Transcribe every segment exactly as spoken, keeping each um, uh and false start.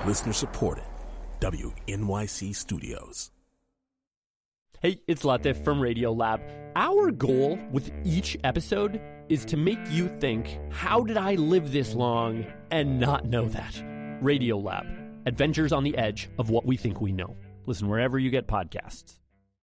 Listener supported. W N Y C Studios. Hey, it's Latif from Radiolab. Our goal with each episode is to make you think, how did I live this long and not know that? Radiolab, adventures on the edge of what we think we know. Listen wherever you get podcasts.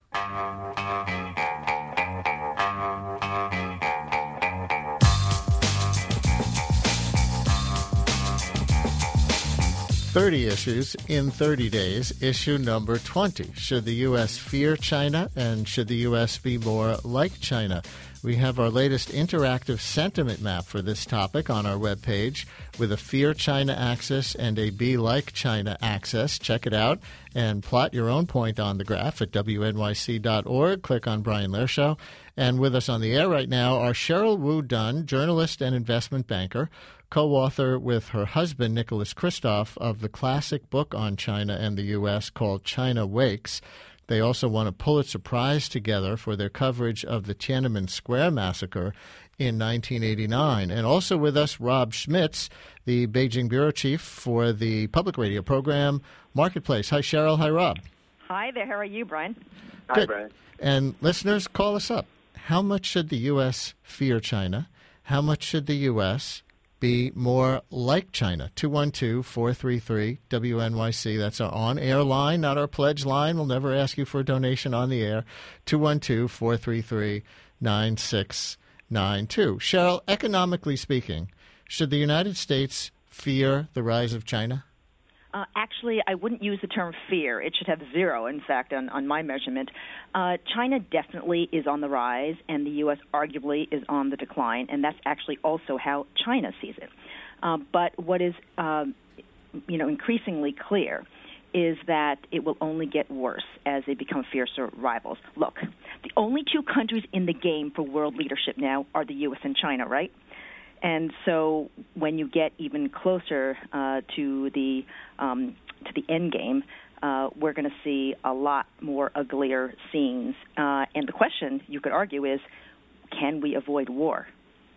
thirty issues in thirty days, issue number twenty. Should the U S fear China, and should the U S be more like China? We have our latest interactive sentiment map for this topic on our webpage with a Fear China axis and a Be Like China axis. Check it out and plot your own point on the graph at W N Y C dot org. Click on Brian Lehrer Show. And with us on the air right now are Cheryl Wu Dunn, journalist and investment banker, co-author with her husband, Nicholas Kristof, of the classic book on China and the U S called China Wakes. They also won a Pulitzer Prize together for their coverage of the Tiananmen Square massacre in nineteen eighty-nine. And also with us, Rob Schmitz, the Beijing bureau chief for the public radio program Marketplace. Hi, Cheryl. Hi, Rob. Hi there. How are you, Brian? Good. Hi, Brian. And listeners, call us up. How much should the U S fear China? How much should the U S be more like China? two one two, four three three, W N Y C. That's our on-air line, not our pledge line. We'll never ask you for a donation on the air. two one two, four three three, nine six nine two. Cheryl, economically speaking, should the United States fear the rise of China? Uh, actually, I wouldn't use the term fear. It should have zero, in fact, on, on my measurement. Uh, China definitely is on the rise, and the U S arguably is on the decline, and that's actually also how China sees it. Uh, but what is, um, you know, increasingly clear is that it will only get worse as they become fiercer rivals. Look, the only two countries in the game for world leadership now are the U S and China, right? And so when you get even closer uh, to the um, to the end game, uh, we're going to see a lot more uglier scenes. Uh, and the question, you could argue, is can we avoid war?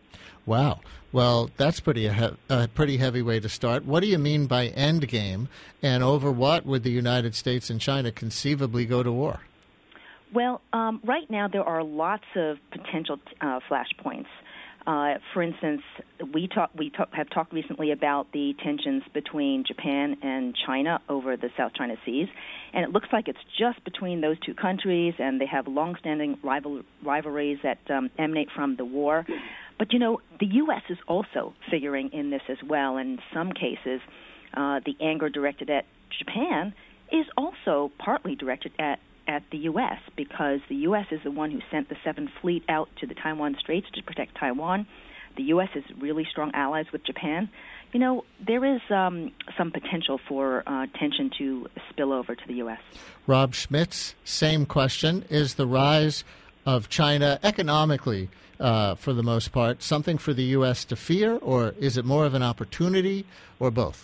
Wow. Well, that's pretty a he- uh, pretty heavy way to start. What do you mean by end game? And over what would the United States and China conceivably go to war? Well, um, right now there are lots of potential uh, flashpoints. Uh, for instance, we talk, we talk, have talked recently about the tensions between Japan and China over the South China Seas, and it looks like it's just between those two countries, and they have longstanding rival, rivalries that um, emanate from the war. But, you know, the U S is also figuring in this as well. In some cases, uh, the anger directed at Japan is also partly directed at at the U S because the U S is the one who sent the Seventh Fleet out to the Taiwan Straits to protect Taiwan. The U S is really strong allies with Japan. You know, there is um, some potential for uh, tension to spill over to the U S. Rob Schmitz, same question. Is the rise of China economically, uh, for the most part, something for the U S to fear, or is it more of an opportunity, or both?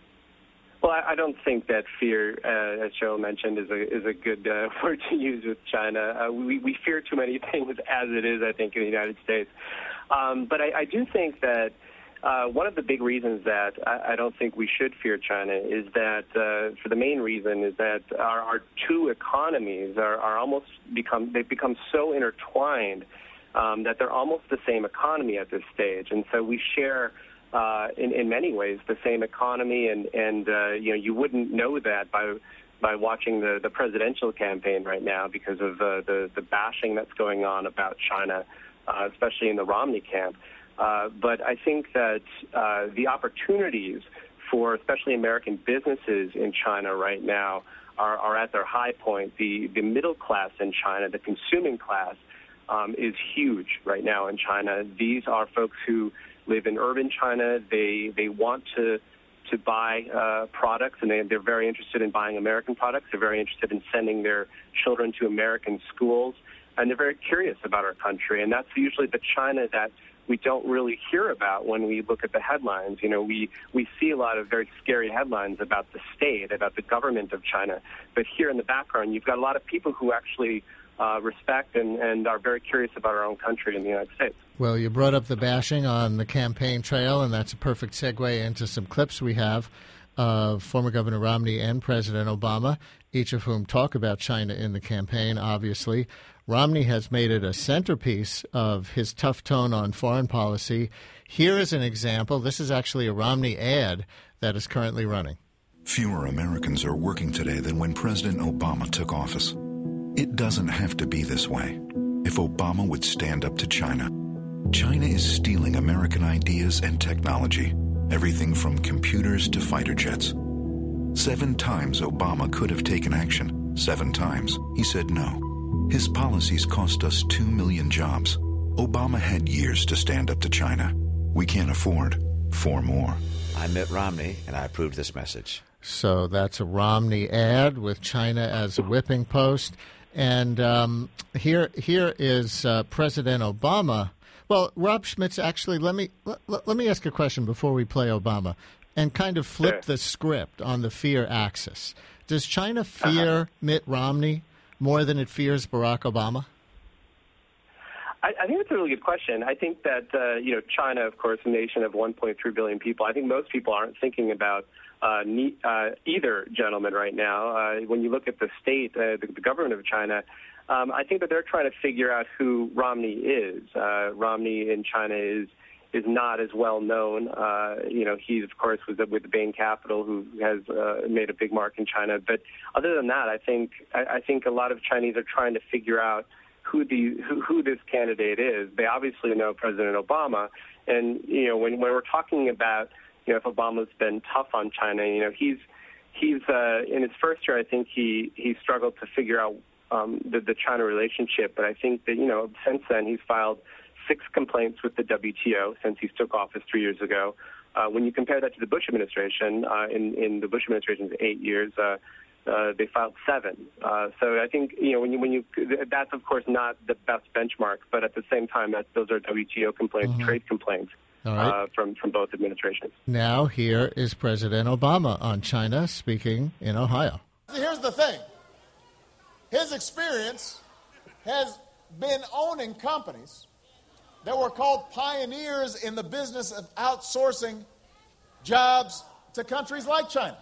Well, I, I don't think that fear, uh, as Cheryl mentioned, is a is a good uh, word to use with China. Uh, we, we fear too many things as it is, I think, in the United States. Um, but I, I do think that uh, one of the big reasons that I, I don't think we should fear China is that, uh, for the main reason, is that our, our two economies are, are almost become, they've become so intertwined um, that they're almost the same economy at this stage. And so we share Uh, in, in many ways, the same economy, and, and uh, you know, you wouldn't know that by by watching the, the presidential campaign right now because of uh, the, the bashing that's going on about China, uh, especially in the Romney camp. Uh, but I think that uh, the opportunities for especially American businesses in China right now are, are at their high point. The, the middle class in China, the consuming class, um, is huge right now in China. These are folks who live in urban China. They they want to to buy uh, products, and they, they're very interested in buying American products. They're very interested in sending their children to American schools, and they're very curious about our country. And that's usually the China that we don't really hear about when we look at the headlines. You know, we, we see a lot of very scary headlines about the state, about the government of China. But here in the background, you've got a lot of people who actually uh, respect and, and are very curious about our own country in the United States. Well, you brought up the bashing on the campaign trail, and that's a perfect segue into some clips we have of former Governor Romney and President Obama, each of whom talk about China in the campaign, obviously. Romney has made it a centerpiece of his tough tone on foreign policy. Here is an example. This is actually a Romney ad that is currently running. Fewer Americans are working today than when President Obama took office. It doesn't have to be this way. If Obama would stand up to China. China is stealing American ideas and technology, everything from computers to fighter jets. Seven times Obama could have taken action. Seven times he said no. His policies cost us two million jobs. Obama had years to stand up to China. We can't afford four more. I'm Mitt Romney, and I approve this message. So that's a Romney ad with China as a whipping post. And um, here, here is uh, President Obama. Well, Rob Schmitz, actually, let me let, let me ask a question before we play Obama, and kind of flip sure. the script on the fear axis. Does China fear uh-huh. Mitt Romney more than it fears Barack Obama? I, I think that's a really good question. I think that uh, you know China, of course, a nation of one point three billion people. I think most people aren't thinking about uh, ne- uh, either gentleman right now. Uh, when you look at the state, uh, the, the government of China, um, I think that they're trying to figure out who Romney is. Uh, Romney in China is is not as well known. Uh, you know, he of course was with the Bain Capital, who has uh, made a big mark in China. But other than that, I think I, I think a lot of Chinese are trying to figure out who the who, who this candidate is. They obviously know President Obama, and you know when when we're talking about you know if Obama's been tough on China, you know he's he's uh, in his first year. I think he he struggled to figure out um, the the China relationship, but I think that you know since then he's filed six complaints with the W T O since he took office three years ago. Uh, when you compare that to the Bush administration, uh, in in the Bush administration's eight years. Uh, Uh, they filed seven. Uh, so I think, you know, when you, when you, that's of course not the best benchmark, but at the same time, that those are W T O complaints, mm-hmm. trade complaints All right. uh, from, from both administrations. Now here is President Obama on China speaking in Ohio. Here's the thing. His experience has been owning companies that were called pioneers in the business of outsourcing jobs to countries like China.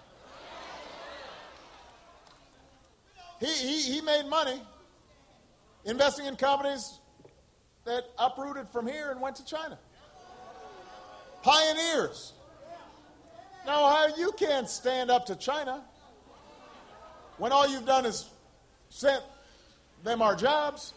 He, he he made money investing in companies that uprooted from here and went to China. Pioneers. Now, how you can't stand up to China when all you've done is sent them our jobs.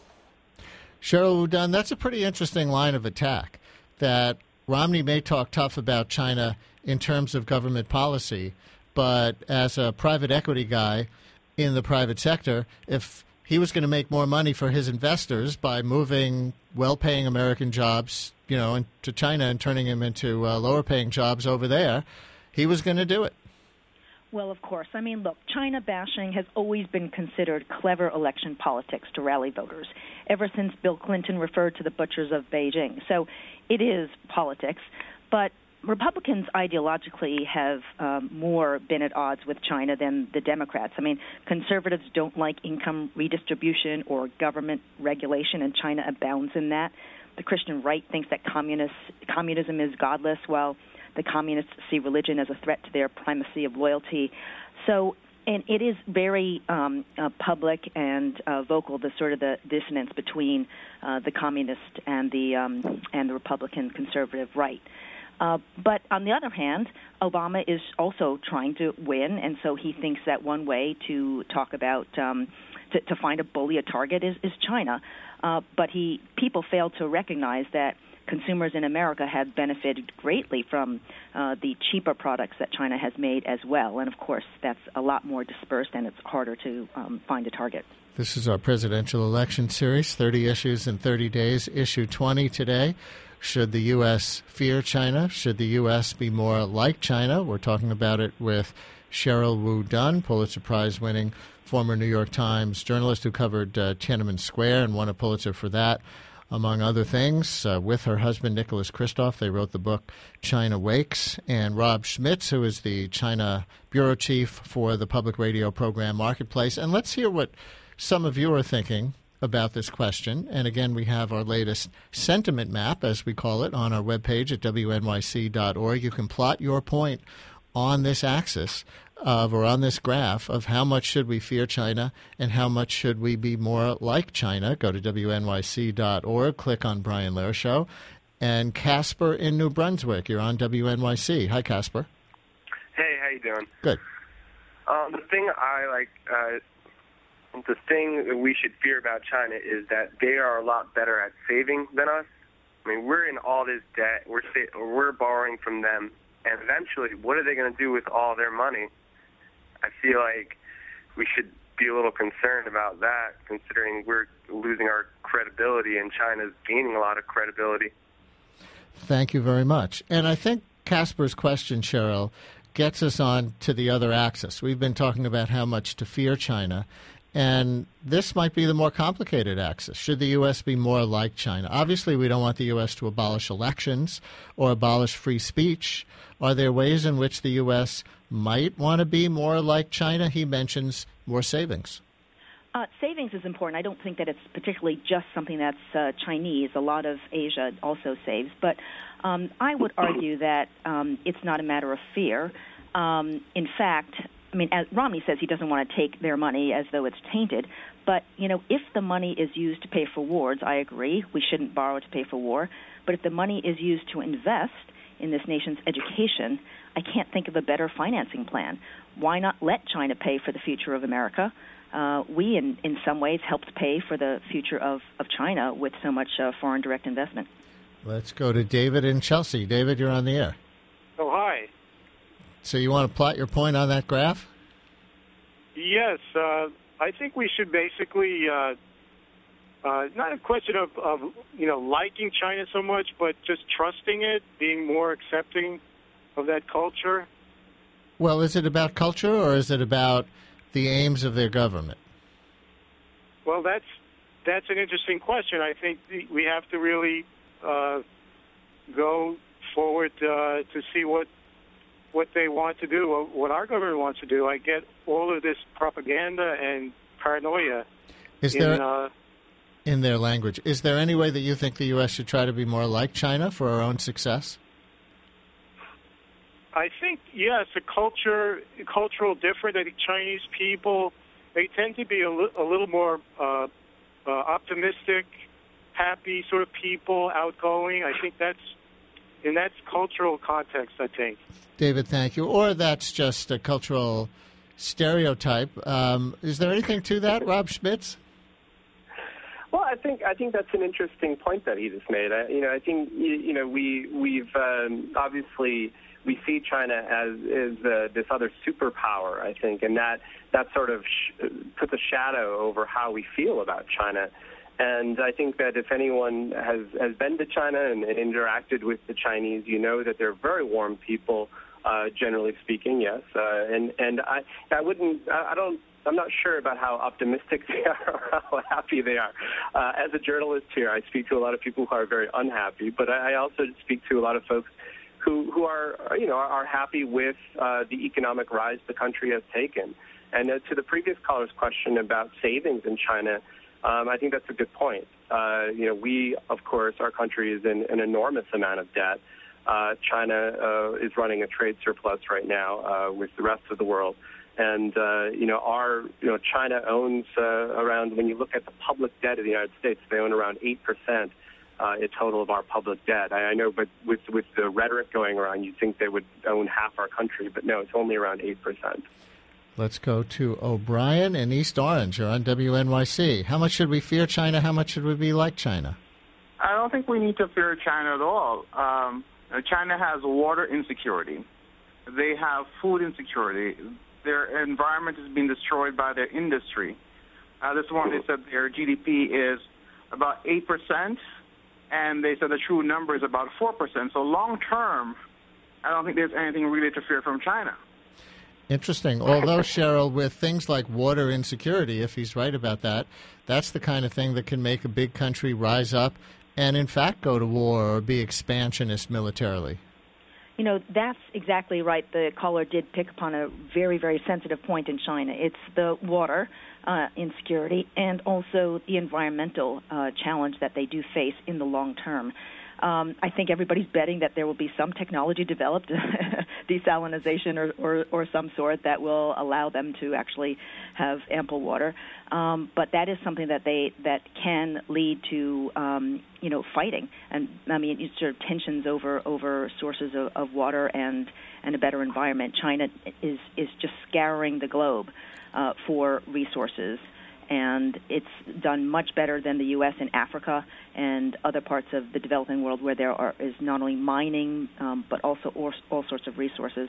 Cheryl Wu Dunn, that's a pretty interesting line of attack, that Romney may talk tough about China in terms of government policy, but as a private equity guy in the private sector, if he was going to make more money for his investors by moving well-paying American jobs, you know, into China and turning them into uh, lower-paying jobs over there, he was going to do it. Well, of course. I mean, look, China bashing has always been considered clever election politics to rally voters, ever since Bill Clinton referred to the butchers of Beijing. So it is politics, but Republicans ideologically have um, more been at odds with China than the Democrats. I mean, conservatives don't like income redistribution or government regulation, and China abounds in that. The Christian right thinks that communists, communism is godless, while the communists see religion as a threat to their primacy of loyalty. So, and it is very um, uh, public and uh, vocal, the sort of the dissonance between uh, the communist and the um, and the Republican conservative right. Uh, but on the other hand, Obama is also trying to win, and so he thinks that one way to talk about um, to, to find a bully, a target, is, is China. Uh, but he people fail to recognize that consumers in America have benefited greatly from uh, the cheaper products that China has made as well. And, of course, that's a lot more dispersed, and it's harder to um, find a target. This is our presidential election series, thirty issues in thirty days, issue twenty today. Should the U S fear China? Should the U S be more like China? We're talking about it with Cheryl Wu Dunn, Pulitzer Prize-winning former New York Times journalist who covered uh, Tiananmen Square and won a Pulitzer for that, among other things. Uh, with her husband, Nicholas Kristof, they wrote the book China Wakes. And Rob Schmitz, who is the China bureau chief for the public radio program Marketplace. And let's hear what some of you are thinking about this question. And again, we have our latest sentiment map, as we call it, on our webpage at W N Y C dot org. You can plot your point on this axis of, or on this graph of how much should we fear China and how much should we be more like China. Go to W N Y C dot org, click on Brian Lehrer Show. And Casper in New Brunswick, you're on W N Y C. Hi, Casper. Hey, how you doing? Good. Um, the thing I like, uh, the thing that we should fear about China is that they are a lot better at saving than us. I mean, we're in all this debt. We're sa- we're borrowing from them, and eventually, what are they going to do with all their money? I feel like we should be a little concerned about that, considering we're losing our credibility, and China's gaining a lot of credibility. Thank you very much. And I think Casper's question, Cheryl, gets us on to the other axis. We've been talking about how much to fear China, and this might be the more complicated axis. Should the U S be more like China? Obviously, we don't want the U S to abolish elections or abolish free speech. Are there ways in which the U S might want to be more like China? He mentions more savings. Uh, savings is important. I don't think that it's particularly just something that's uh, Chinese. A lot of Asia also saves. But um, I would argue that um, it's not a matter of fear. Um, in fact, I mean, as Romney says, he doesn't want to take their money as though it's tainted. But, you know, if the money is used to pay for wars, I agree. We shouldn't borrow to pay for war. But if the money is used to invest in this nation's education, I can't think of a better financing plan. Why not let China pay for the future of America? Uh, we, in, in some ways, helped pay for the future of, of China with so much uh, foreign direct investment. Let's go to David in Chelsea. David, you're on the air. Oh, hi. So you want to plot your point on that graph? Yes. Uh, I think we should basically, uh, uh, not a question of, of, you know, liking China so much, but just trusting it, being more accepting of that culture. Well, is it about culture or is it about the aims of their government? Well, that's that's an interesting question. I think we have to really uh, go forward uh, to see what what they want to do, what our government wants to do. I get all of this propaganda and paranoia. Is in, there, uh, in their language, is there any way that you think the U S should try to be more like China for our own success? I think, yes, a culture, cultural difference. I think Chinese people, they tend to be a, li- a little more uh, uh, optimistic, happy sort of people, outgoing. I think that's, in that cultural context, I think. David, thank you. Or that's just a cultural stereotype. Um, is there anything to that, Rob Schmitz? Well, I think I think that's an interesting point that he just made. I, you know, I think you, you know we we've um, obviously we see China as is uh, this other superpower. I think, and that that sort of sh- puts a shadow over how we feel about China. And I think that if anyone has, has been to China and, and interacted with the Chinese, you know that they're very warm people, uh, generally speaking, yes. Uh, and and I I wouldn't I don't I'm not sure about how optimistic they are or how happy they are. Uh, as a journalist here, I speak to a lot of people who are very unhappy, but I, I also speak to a lot of folks who who are you know are happy with uh, the economic rise the country has taken. And uh, to the previous caller's question about savings in China. Um, I think that's a good point. Uh, you know, we, of course, our country is in an enormous amount of debt. Uh, China uh, is running a trade surplus right now uh, with the rest of the world. And, uh, you know, our, you know, China owns uh, around, when you look at the public debt of the United States, they own around eight percent uh, in total of our public debt. I, I know, but with, with the rhetoric going around, you'd think they would own half our country, but no, it's only around eight percent. Let's go to O'Brien in East Orange. You're on W N Y C. How much should we fear China? How much should we be like China? I don't think we need to fear China at all. Um, China has water insecurity. They have food insecurity. Their environment is being destroyed by their industry. Uh, this one, they said their G D P is about eight percent, and they said the true number is about four percent. So long term, I don't think there's anything really to fear from China. Interesting. Although, Cheryl, with things like water insecurity, if he's right about that, that's the kind of thing that can make a big country rise up and, in fact, go to war or be expansionist militarily. You know, that's exactly right. The caller did pick upon a very, very sensitive point in China. It's the water uh, insecurity and also the environmental uh, challenge that they do face in the long term. Um, I think everybody's betting that there will be some technology developed, desalinization or, or, or some sort, that will allow them to actually have ample water. Um, but that is something that they that can lead to um, you know fighting, and I mean it's sort of tensions over over sources of, of water and and a better environment. China is is just scouring the globe uh, for resources. And it's done much better than the U S in Africa and other parts of the developing world where there are, is not only mining um, but also all, all sorts of resources.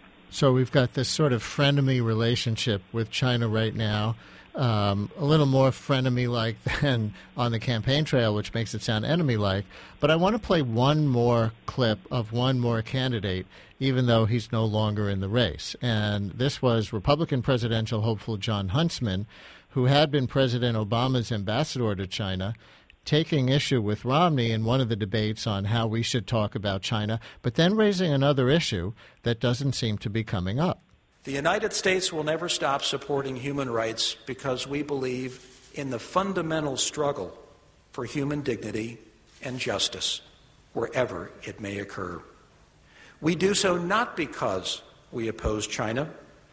So we've got this sort of frenemy relationship with China right now, um, a little more frenemy-like than on the campaign trail, which makes it sound enemy-like. But I want to play one more clip of one more candidate, even though he's no longer in the race. And this was Republican presidential hopeful Jon Huntsman, who had been President Obama's ambassador to China, taking issue with Romney in one of the debates on how we should talk about China, but then raising another issue that doesn't seem to be coming up. The United States will never stop supporting human rights because we believe in the fundamental struggle for human dignity and justice wherever it may occur. We do so not because we oppose China,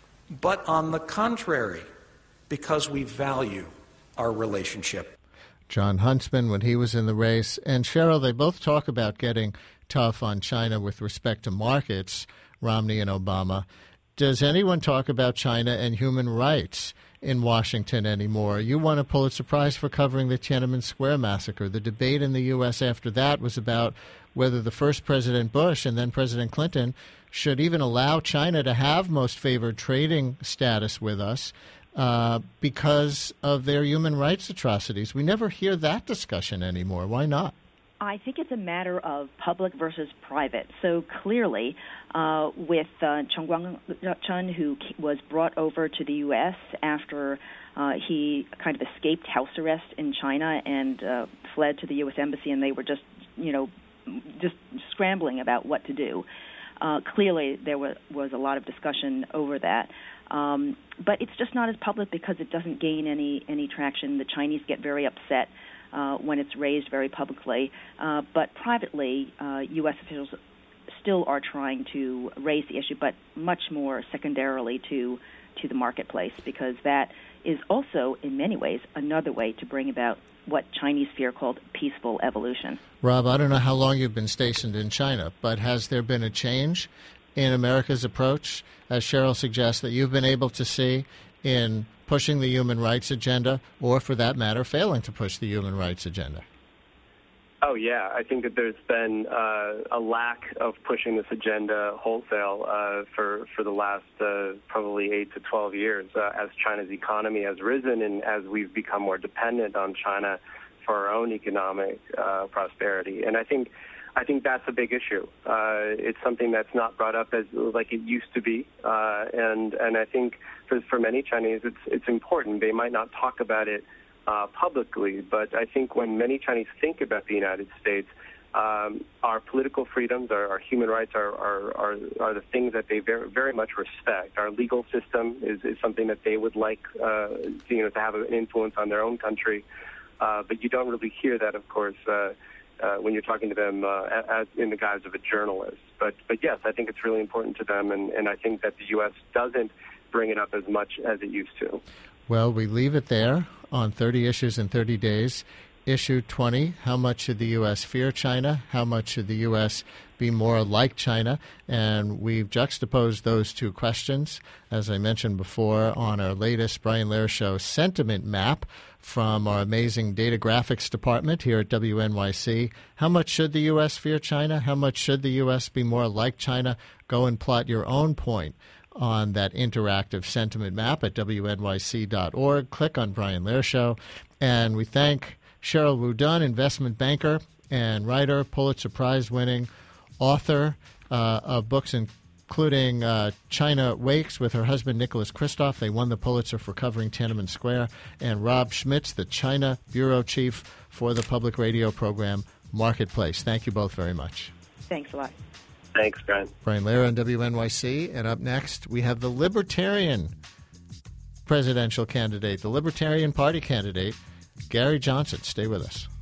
but on the contrary, because we value our relationship. Jon Huntsman, when he was in the race, and Cheryl, they both talk about getting tough on China with respect to markets, Romney and Obama. Does anyone talk about China and human rights in Washington anymore? You won a Pulitzer Prize for covering the Tiananmen Square massacre. The debate in the U S after that was about whether the first President Bush and then President Clinton should even allow China to have most favored trading status with us. Uh, because of their human rights atrocities. We never hear that discussion anymore. Why not? I think it's a matter of public versus private. So clearly, uh, with uh, Chen Guangcheng, who was brought over to the U S after uh, he kind of escaped house arrest in China and uh, fled to the U S Embassy, and they were just, you know, just scrambling about what to do. Uh, clearly, there was, was a lot of discussion over that. Um, but it's just not as public because it doesn't gain any, any traction. The Chinese get very upset uh, when it's raised very publicly. Uh, but privately, uh, U S officials still are trying to raise the issue, but much more secondarily to, to the marketplace, because that is also, in many ways, another way to bring about what Chinese fear called peaceful evolution. Rob, I don't know how long you've been stationed in China, but has there been a change in America's approach, as Cheryl suggests, that you've been able to see in pushing the human rights agenda, or for that matter, failing to push the human rights agenda? Oh, yeah. I think that there's been uh, a lack of pushing this agenda wholesale uh, for, for the last uh, probably eight to twelve years uh, as China's economy has risen and as we've become more dependent on China for our own economic uh, prosperity. And I think I think that's a big issue. Uh, it's something that's not brought up as like it used to be, uh, and and I think for for many Chinese, it's it's important. They might not talk about it uh, publicly, but I think when many Chinese think about the United States, um, our political freedoms, our, our human rights, are are, are are the things that they very very much respect. Our legal system is, is something that they would like, uh, you know, to have an influence on their own country. Uh, but you don't really hear that, of course. Uh, Uh, when you're talking to them uh, as in the guise of a journalist. But but yes, I think it's really important to them, and, and I think that the U S doesn't bring it up as much as it used to. Well, we leave it there on thirty Issues in thirty days. Issue twenty, how much should the U S fear China? How much should the U S be more like China? And we've juxtaposed those two questions, as I mentioned before, on our latest Brian Lehrer Show sentiment map from our amazing data graphics department here at W N Y C. How much should the U S fear China? How much should the U S be more like China? Go and plot your own point on that interactive sentiment map at W N Y C dot org. Click on Brian Lehrer Show. And we thank Cheryl Wu Dunn, investment banker and writer, Pulitzer Prize-winning author uh, of books including uh, China Wakes with her husband Nicholas Kristof. They won the Pulitzer for covering Tiananmen Square. And Rob Schmitz, the China bureau chief for the public radio program Marketplace. Thank you both very much. Thanks a lot. Thanks, Brian. Brian Lehrer on W N Y C. And up next, we have the Libertarian presidential candidate, the Libertarian Party candidate, Gary Johnson. Stay with us.